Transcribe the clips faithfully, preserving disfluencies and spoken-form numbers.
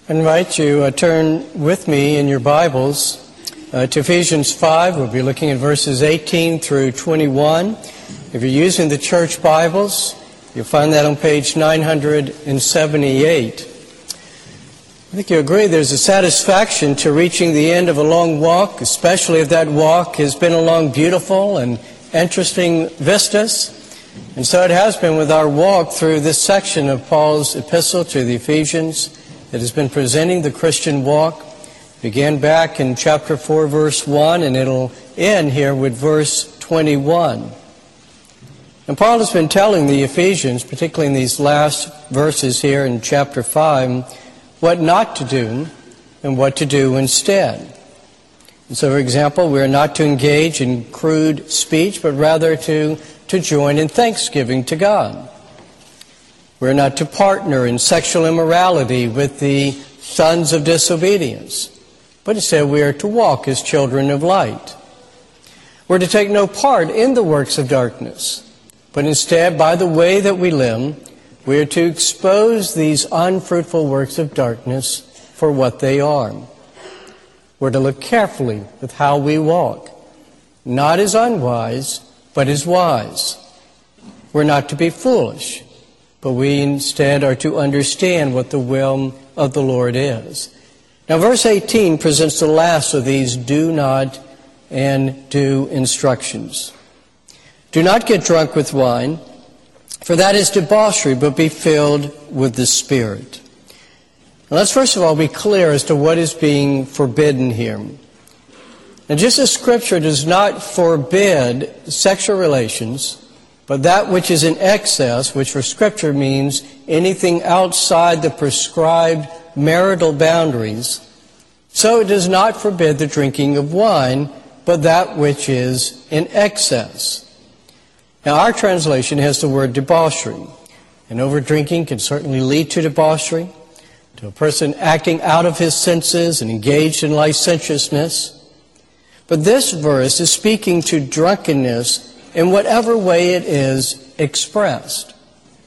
I invite you to uh, turn with me in your Bibles uh, to Ephesians five. We'll be looking at verses eighteen through twenty-one. If you're using the church Bibles, you'll find that on page nine hundred seventy-eight. I think you agree there's a satisfaction to reaching the end of a long walk, especially if that walk has been along beautiful and interesting vistas. And so it has been with our walk through this section of Paul's epistle to the Ephesians. It has been presenting the Christian walk. It began back in chapter four, verse one, and it'll end here with verse twenty-one. And Paul has been telling the Ephesians, particularly in these last verses here in chapter five, what not to do and what to do instead. And so, for example, we are not to engage in crude speech, but rather to, to join in thanksgiving to God. We're not to partner in sexual immorality with the sons of disobedience, but instead we are to walk as children of light. We're to take no part in the works of darkness, but instead, by the way that we live, we are to expose these unfruitful works of darkness for what they are. We're to look carefully with how we walk, not as unwise, but as wise. We're not to be foolish, but we instead are to understand what the will of the Lord is. Now, verse eighteen presents the last of these do not and do instructions. Do not get drunk with wine, for that is debauchery, but be filled with the Spirit. Now, let's first of all be clear as to what is being forbidden here. And just as Scripture does not forbid sexual relations, but that which is in excess, which for Scripture means anything outside the prescribed marital boundaries, so it does not forbid the drinking of wine, but that which is in excess. Now, our translation has the word debauchery, and over-drinking can certainly lead to debauchery, to a person acting out of his senses and engaged in licentiousness. But this verse is speaking to drunkenness in whatever way it is expressed.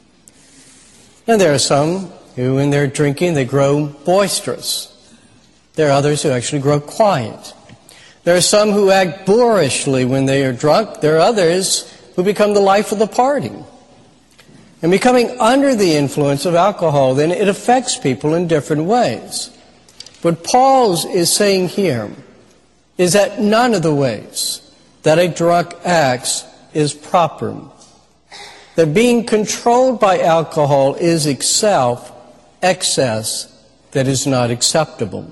Now, there are some who, in their drinking, they grow boisterous. There are others who actually grow quiet. There are some who act boorishly when they are drunk. There are others who become the life of the party. And becoming under the influence of alcohol, then it affects people in different ways. What Paul is saying here is that none of the ways that a drunk acts is proper. That being controlled by alcohol is itself excess that is not acceptable.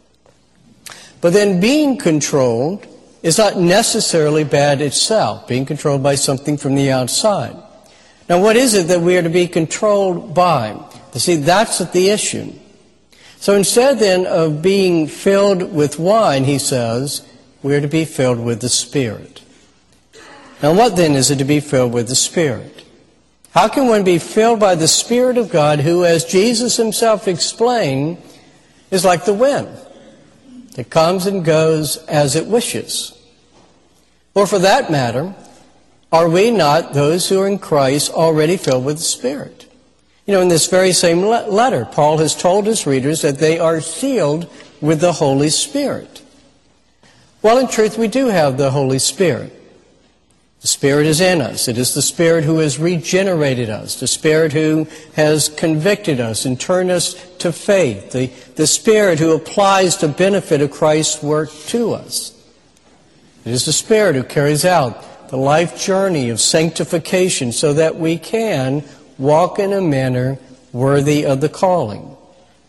But then being controlled is not necessarily bad itself, being controlled by something from the outside. Now, what is it that we are to be controlled by? You see, that's the issue. So instead then of being filled with wine, he says, we are to be filled with the Spirit. Now, what then is it to be filled with the Spirit? How can one be filled by the Spirit of God who, as Jesus himself explained, is like the wind that comes and goes as it wishes? Or for that matter, are we not, those who are in Christ, already filled with the Spirit? You know, in this very same le- letter, Paul has told his readers that they are sealed with the Holy Spirit. Well, in truth, we do have the Holy Spirit. The Spirit is in us. It is the Spirit who has regenerated us, the Spirit who has convicted us and turned us to faith, the, the Spirit who applies the benefit of Christ's work to us. It is the Spirit who carries out the life journey of sanctification so that we can walk in a manner worthy of the calling.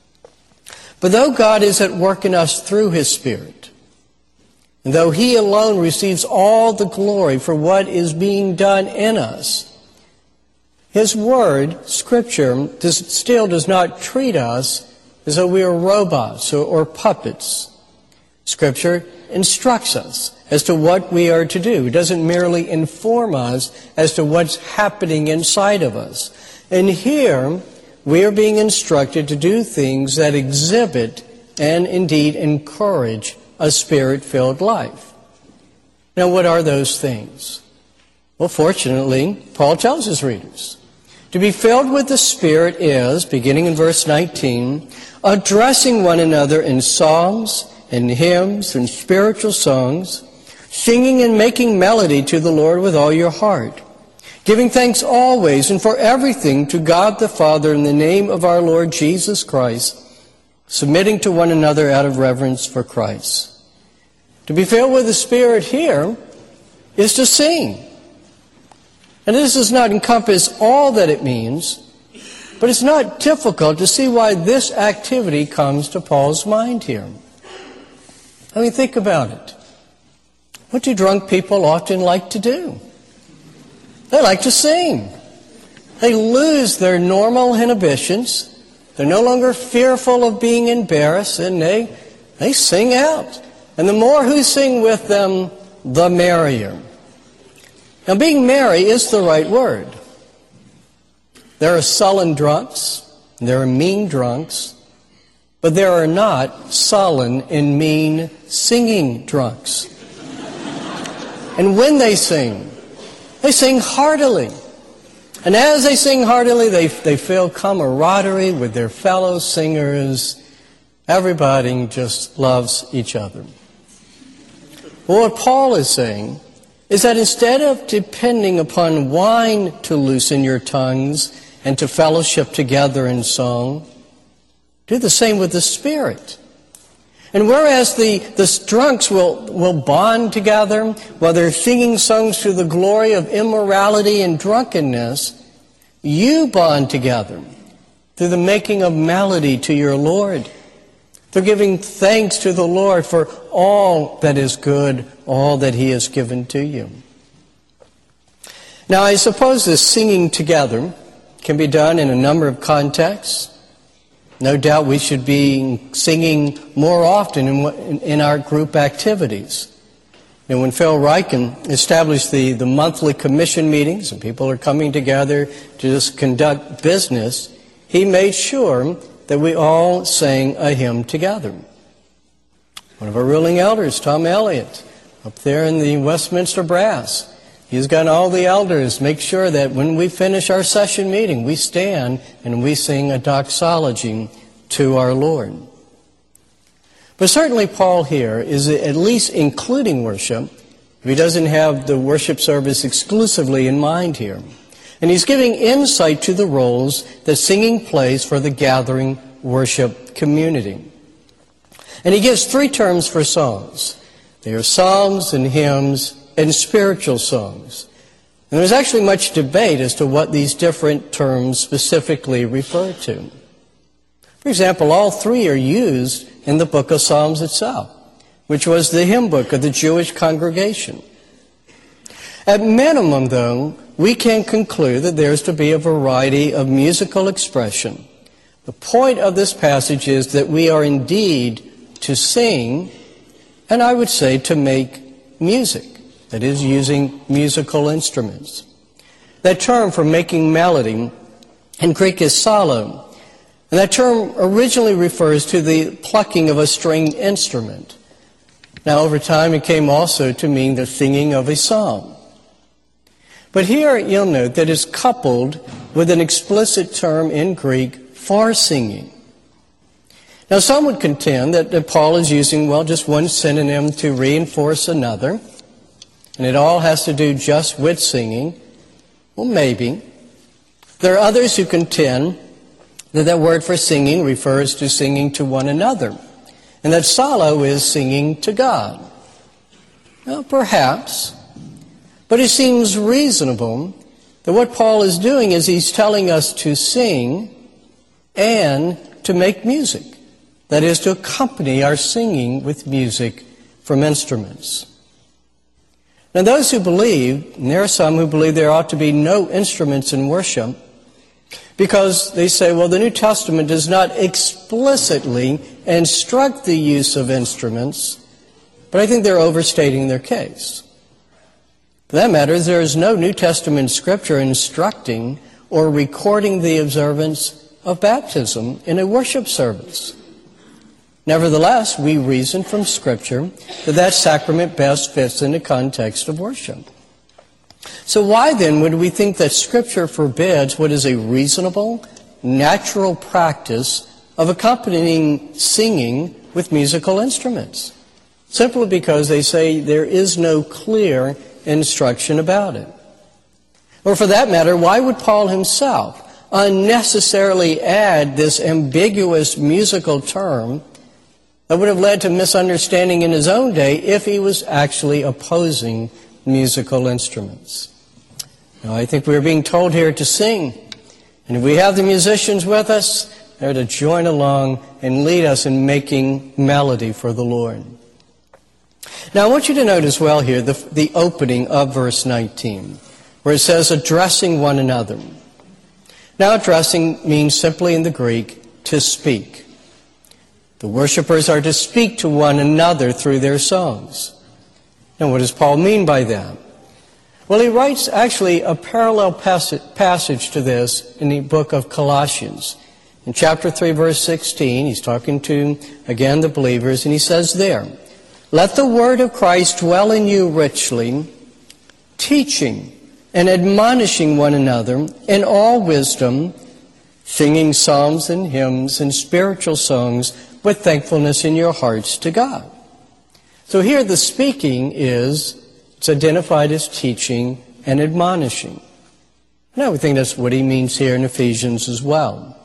But though God is at work in us through His Spirit, and though He alone receives all the glory for what is being done in us, His Word, Scripture, does, still does not treat us as though we are robots or, or puppets. Scripture instructs us as to what we are to do. It doesn't merely inform us as to what's happening inside of us. And here, we are being instructed to do things that exhibit and indeed encourage a Spirit-filled life. Now, what are those things? Well, fortunately, Paul tells his readers. To be filled with the Spirit is, beginning in verse nineteen, addressing one another in psalms and hymns and spiritual songs, singing and making melody to the Lord with all your heart, giving thanks always and for everything to God the Father in the name of our Lord Jesus Christ, submitting to one another out of reverence for Christ. To be filled with the Spirit here is to sing. And this does not encompass all that it means, but it's not difficult to see why this activity comes to Paul's mind here. I mean, think about it. What do drunk people often like to do? They like to sing. They lose their normal inhibitions. They're no longer fearful of being embarrassed, and they, they sing out. And the more who sing with them, the merrier. Now, being merry is the right word. There are sullen drunks, there are mean drunks, but there are not sullen and mean singing drunks. And when they sing, they sing heartily. And as they sing heartily, they, they feel camaraderie with their fellow singers. Everybody just loves each other. Well, what Paul is saying is that instead of depending upon wine to loosen your tongues and to fellowship together in song, do the same with the Spirit. And whereas the, the drunks will, will bond together while they're singing songs to the glory of immorality and drunkenness, you bond together through the making of melody to your Lord, through giving thanks to the Lord for all that is good, all that He has given to you. Now, I suppose this singing together can be done in a number of contexts. No doubt we should be singing more often in, in our group activities. And when Phil Ryken established the, the monthly commission meetings and people are coming together to just conduct business, he made sure that we all sang a hymn together. One of our ruling elders, Tom Elliott, up there in the Westminster Brass, he's got all the elders make sure that when we finish our session meeting, we stand and we sing a doxology to our Lord. But certainly Paul here is at least including worship. He doesn't have the worship service exclusively in mind here. And he's giving insight to the roles that singing plays for the gathering worship community. And he gives three terms for songs. They are psalms and hymns and spiritual songs. And there's actually much debate as to what these different terms specifically refer to. For example, all three are used in the book of Psalms itself, which was the hymn book of the Jewish congregation. At minimum, though, we can conclude that there's to be a variety of musical expression. The point of this passage is that we are indeed to sing, and I would say to make music, that is, using musical instruments. That term for making melody in Greek is psallo, and that term originally refers to the plucking of a stringed instrument. Now, over time, it came also to mean the singing of a psalm. But here you'll note that it's coupled with an explicit term in Greek for singing. Now, some would contend that, that Paul is using, well, just one synonym to reinforce another, and it all has to do just with singing. Well, maybe. There are others who contend that that word for singing refers to singing to one another, and that psallo is singing to God. Well, perhaps. But it seems reasonable that what Paul is doing is he's telling us to sing and to make music. That is, to accompany our singing with music from instruments. Now, those who believe, and there are some who believe there ought to be no instruments in worship, because they say, well, the New Testament does not explicitly instruct the use of instruments, but I think they're overstating their case. For that matter, there is no New Testament scripture instructing or recording the observance of baptism in a worship service. Nevertheless, we reason from Scripture that that sacrament best fits in the context of worship. So why then would we think that Scripture forbids what is a reasonable, natural practice of accompanying singing with musical instruments? Simply because they say there is no clear instruction about it. Or for that matter, why would Paul himself unnecessarily add this ambiguous musical term that would have led to misunderstanding in his own day if he was actually opposing musical instruments? Now, I think we're being told here to sing. And if we have the musicians with us, they're to join along and lead us in making melody for the Lord. Now, I want you to note as well here the, the opening of verse nineteen, where it says, addressing one another. Now, addressing means simply in the Greek, to speak. The worshipers are to speak to one another through their songs. Now, what does Paul mean by that? Well, he writes actually a parallel passage to this in the book of Colossians. In chapter three, verse sixteen, he's talking to, again, the believers, and he says there, let the word of Christ dwell in you richly, teaching and admonishing one another in all wisdom, singing psalms and hymns and spiritual songs with thankfulness in your hearts to God. So here the speaking is, it's identified as teaching and admonishing. And I would think that's what he means here in Ephesians as well.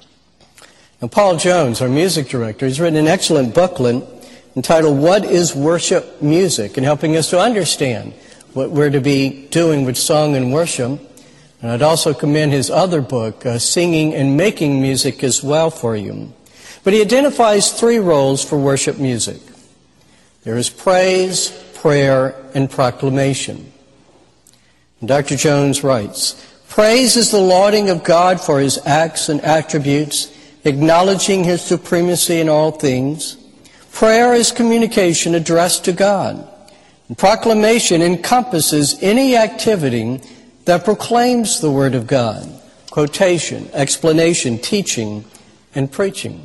And Paul Jones, our music director, has written an excellent booklet entitled, What is Worship Music? And helping us to understand what we're to be doing with song and worship. And I'd also commend his other book, uh, Singing and Making Music, as well for you. But he identifies three roles for worship music. There is praise, prayer, and proclamation. And Doctor Jones writes, praise is the lauding of God for his acts and attributes, acknowledging his supremacy in all things. Prayer is communication addressed to God. And proclamation encompasses any activity that proclaims the Word of God, quotation, explanation, teaching, and preaching.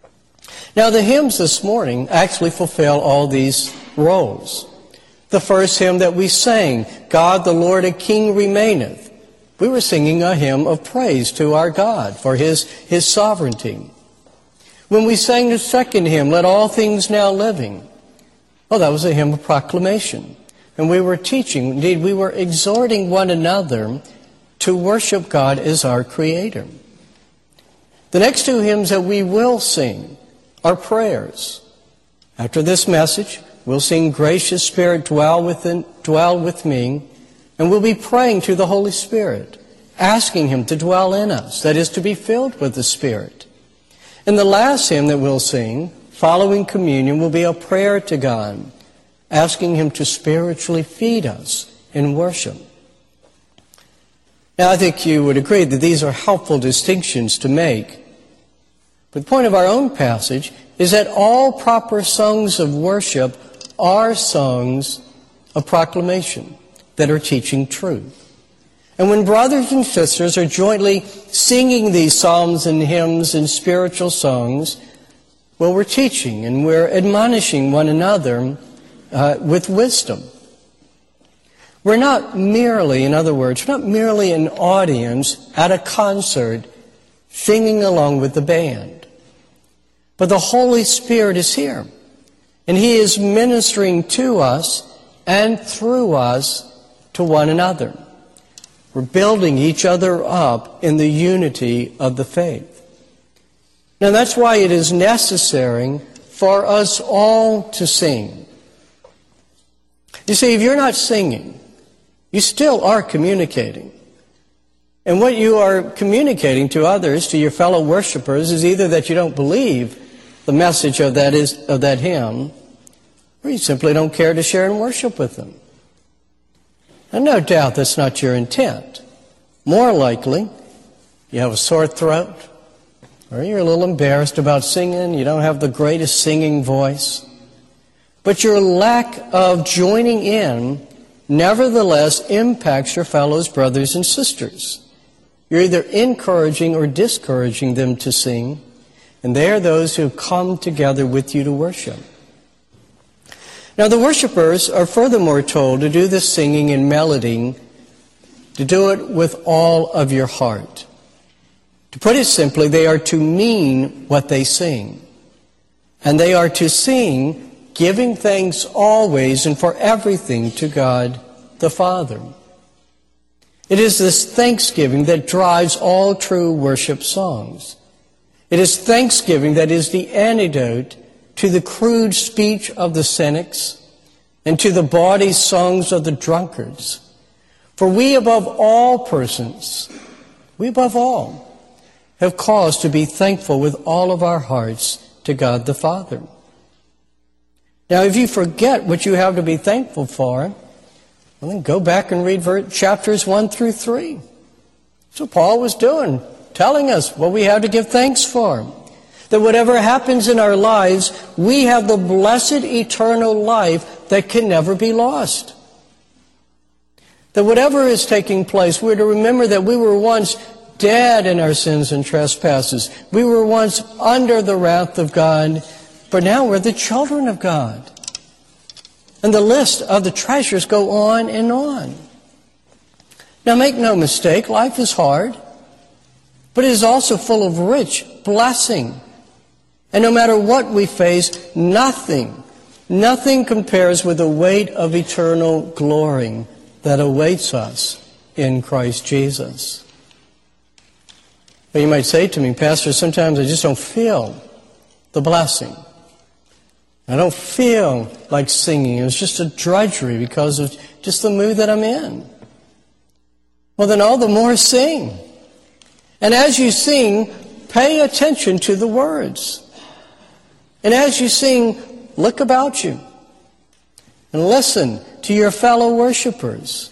Now, the hymns this morning actually fulfill all these roles. The first hymn that we sang, God the Lord a King remaineth, we were singing a hymn of praise to our God for His, His sovereignty. When we sang the second hymn, Let All Things Now Living, well, that was a hymn of proclamation. And we were teaching, indeed, we were exhorting one another to worship God as our Creator. The next two hymns that we will sing are prayers. After this message, we'll sing Gracious Spirit, dwell within, dwell with me, and we'll be praying to the Holy Spirit, asking Him to dwell in us, that is, to be filled with the Spirit. And the last hymn that we'll sing, following communion, will be a prayer to God, asking Him to spiritually feed us in worship. Now, I think you would agree that these are helpful distinctions to make. But the point of our own passage is that all proper songs of worship are songs of proclamation that are teaching truth. And when brothers and sisters are jointly singing these psalms and hymns and spiritual songs, well, we're teaching and we're admonishing one another uh, with wisdom. We're not merely, in other words, we're not merely an audience at a concert singing along with the band. But the Holy Spirit is here, and He is ministering to us and through us to one another. We're building each other up in the unity of the faith. Now, that's why it is necessary for us all to sing. You see, if you're not singing, you still are communicating. And what you are communicating to others, to your fellow worshipers, is either that you don't believe the message of that is of that hymn, or you simply don't care to share and worship with them. And no doubt that's not your intent. More likely, you have a sore throat, or you're a little embarrassed about singing, you don't have the greatest singing voice. But your lack of joining in nevertheless impacts your fellow brothers and sisters. You're either encouraging or discouraging them to sing, and they are those who come together with you to worship. Now, the worshipers are furthermore told to do this singing and melody to do it with all of your heart. To put it simply, they are to mean what they sing. And they are to sing, giving thanks always and for everything to God the Father. It is this thanksgiving that drives all true worship songs. It is thanksgiving that is the antidote to the crude speech of the cynics and to the bawdy songs of the drunkards. For we above all persons, we above all, have cause to be thankful with all of our hearts to God the Father. Now, if you forget what you have to be thankful for, well, then go back and read chapters one through three. That's what Paul was doing, telling us what we have to give thanks for. That whatever happens in our lives, we have the blessed eternal life that can never be lost. That whatever is taking place, we're to remember that we were once dead in our sins and trespasses. We were once under the wrath of God, but now we're the children of God. And the list of the treasures go on and on. Now make no mistake, life is hard, but it is also full of rich blessing. And no matter what we face, nothing, nothing compares with the weight of eternal glory that awaits us in Christ Jesus. But you might say to me, Pastor, sometimes I just don't feel the blessing. I don't feel like singing. It was just a drudgery because of just the mood that I'm in. Well, then all the more sing. And as you sing, pay attention to the words. And as you sing, look about you and listen to your fellow worshipers.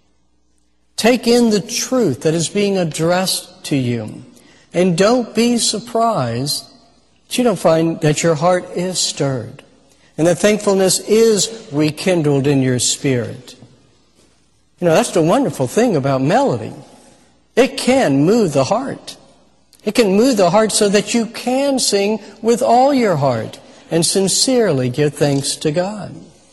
Take in the truth that is being addressed to you. And don't be surprised that you don't find that your heart is stirred and that thankfulness is rekindled in your spirit. You know, that's the wonderful thing about melody. It can move the heart. It can move the heart so that you can sing with all your heart and sincerely give thanks to God.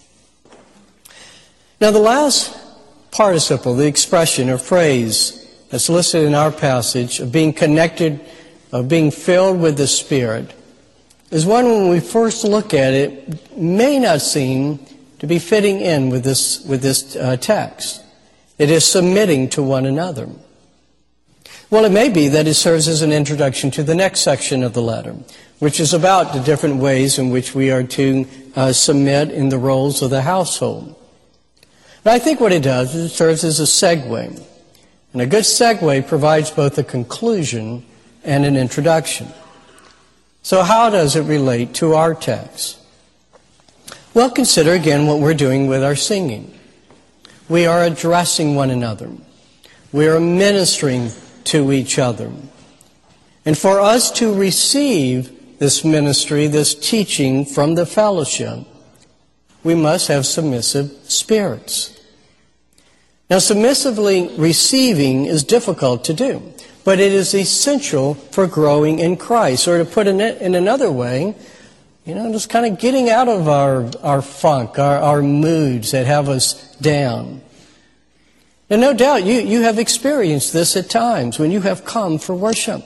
Now, the last participle, the expression or phrase that's listed in our passage of being connected, of being filled with the Spirit, is one when we first look at it may not seem to be fitting in with this, with this uh, text. It is submitting to one another. Well, it may be that it serves as an introduction to the next section of the letter, which is about the different ways in which we are to uh, submit in the roles of the household. But I think what it does is it serves as a segue. And a good segue provides both a conclusion and an introduction. So how does it relate to our text? Well, consider again what we're doing with our singing. We are addressing one another. We are ministering to each other. And for us to receive this ministry, this teaching from the fellowship, we must have submissive spirits. Now, submissively receiving is difficult to do, but it is essential for growing in Christ. Or to put it in another way, you know, just kind of getting out of our, our funk, our, our moods that have us down. And no doubt you, you have experienced this at times when you have come for worship.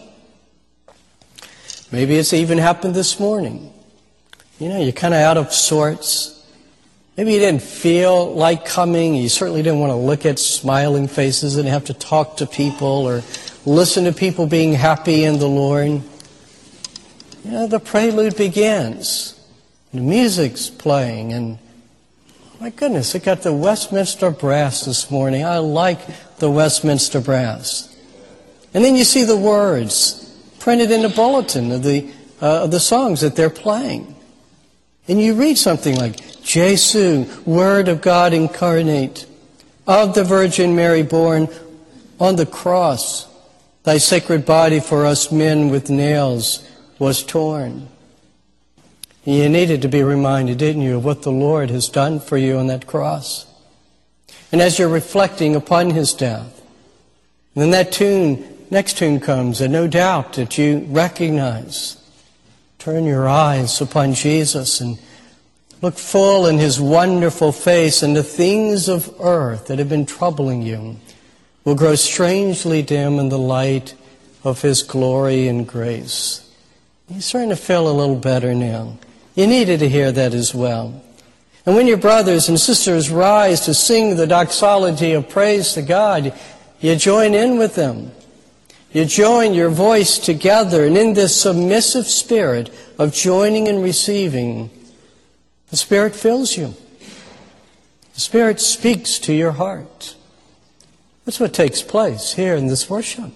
Maybe it's even happened this morning. You know, you're kind of out of sorts. Maybe you didn't feel like coming. You certainly didn't want to look at smiling faces and have to talk to people or listen to people being happy in the Lord. You know, the prelude begins. The music's playing, and my goodness, it got the Westminster Brass this morning. I like the Westminster Brass. And then you see the words printed in the bulletin of the uh, of the songs that they're playing. And you read something like, Jesu, Word of God incarnate, of the Virgin Mary born, on the cross, thy sacred body for us men with nails was torn. And you needed to be reminded, didn't you, of what the Lord has done for you on that cross. And as you're reflecting upon his death, and then that tune, next tune comes, and no doubt that you recognize. Turn your eyes upon Jesus and look full in his wonderful face, and the things of earth that have been troubling you will grow strangely dim in the light of His glory and grace. You're starting to feel a little better now. You needed to hear that as well. And when your brothers and sisters rise to sing the doxology of praise to God, you join in with them. You join your voice together, and in this submissive spirit of joining and receiving, the Spirit fills you. The Spirit speaks to your heart. That's what takes place here in this worship.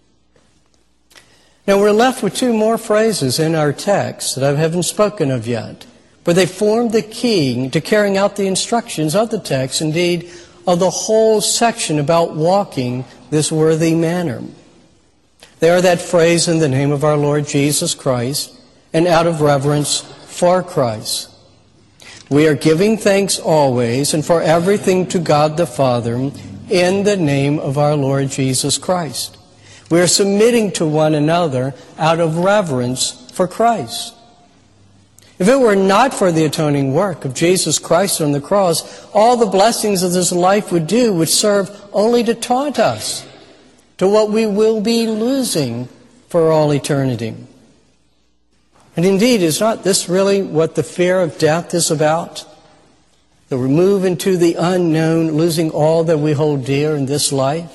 Now we're left with two more phrases in our text that I haven't spoken of yet, but they form the key to carrying out the instructions of the text, indeed, of the whole section about walking this worthy manner. They are that phrase, in the name of our Lord Jesus Christ, and out of reverence for Christ. We are giving thanks always and for everything to God the Father in the name of our Lord Jesus Christ. We are submitting to one another out of reverence for Christ. If it were not for the atoning work of Jesus Christ on the cross, all the blessings of this life would do would serve only to taunt us to what we will be losing for all eternity. And indeed, is not this really what the fear of death is about? That we move into the unknown, losing all that we hold dear in this life?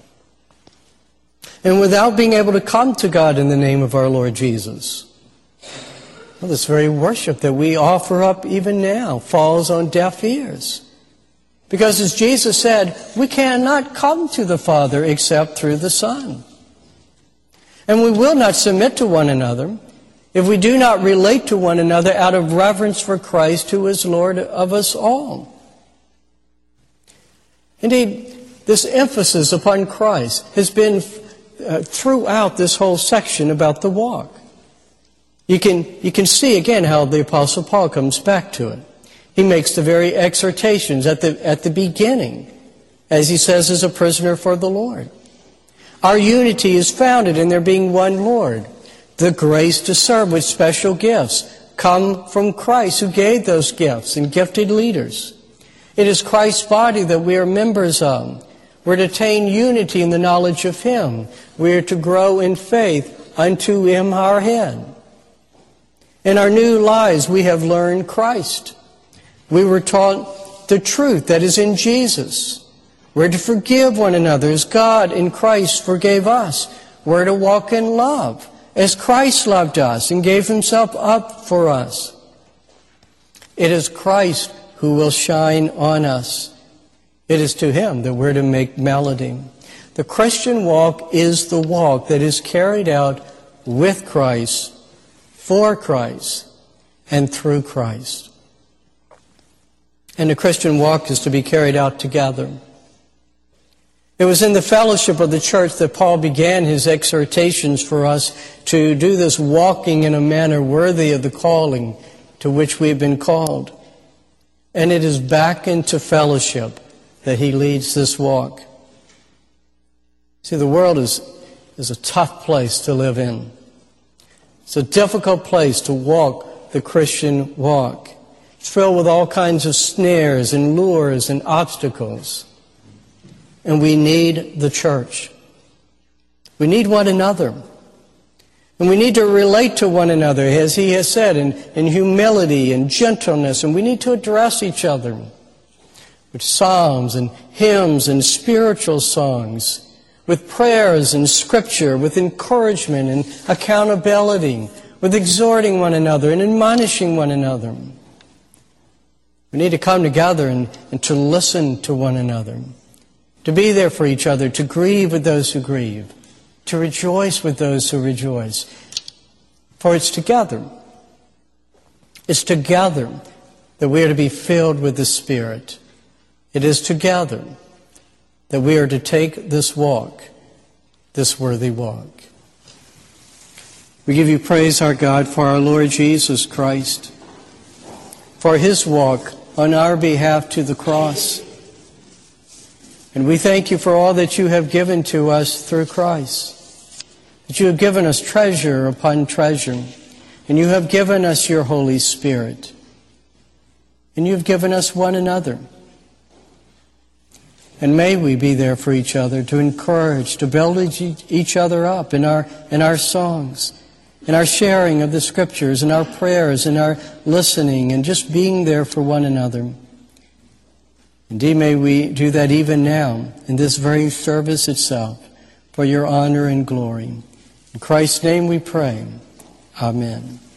And without being able to come to God in the name of our Lord Jesus. Well, this very worship that we offer up even now falls on deaf ears. Because as Jesus said, we cannot come to the Father except through the Son. And we will not submit to one another if we do not relate to one another out of reverence for Christ, who is Lord of us all. Indeed, this emphasis upon Christ has been uh, throughout this whole section about the walk. You can, you can see again how the Apostle Paul comes back to it. He makes the very exhortations at the, at the beginning, as he says, as a prisoner for the Lord. Our unity is founded in there being one Lord. The grace to serve with special gifts come from Christ, who gave those gifts and gifted leaders. It is Christ's body that we are members of. We're to attain unity in the knowledge of Him. We are to grow in faith unto Him our head. In our new lives, we have learned Christ. We were taught the truth that is in Jesus. We're to forgive one another as God in Christ forgave us. We're to walk in love as Christ loved us and gave Himself up for us. It is Christ who will shine on us. It is to Him that we're to make melody. The Christian walk is the walk that is carried out with Christ, for Christ, and through Christ. And the Christian walk is to be carried out together. It was in the fellowship of the church that Paul began his exhortations for us to do this walking in a manner worthy of the calling to which we have been called. And it is back into fellowship that he leads this walk. See, the world is, is a tough place to live in. It's a difficult place to walk the Christian walk. It's filled with all kinds of snares and lures and obstacles. And we need the church. We need one another. And we need to relate to one another, as he has said, in, in humility and gentleness. And we need to address each other with psalms and hymns and spiritual songs, with prayers and scripture, with encouragement and accountability, with exhorting one another and admonishing one another. We need to come together and, and to listen to one another, to be there for each other, to grieve with those who grieve, to rejoice with those who rejoice. For it's together, it's together that we are to be filled with the Spirit. It is together that we are to take this walk, this worthy walk. We give you praise, our God, for our Lord Jesus Christ, for His walk on our behalf to the cross. And we thank you for all that you have given to us through Christ, that you have given us treasure upon treasure, and you have given us your Holy Spirit, and you have given us one another. And may we be there for each other, to encourage, to build each other up in our, in our songs, in our sharing of the Scriptures, in our prayers, in our listening, and just being there for one another. Indeed, may we do that even now, in this very service itself, for your honor and glory. In Christ's name we pray. Amen.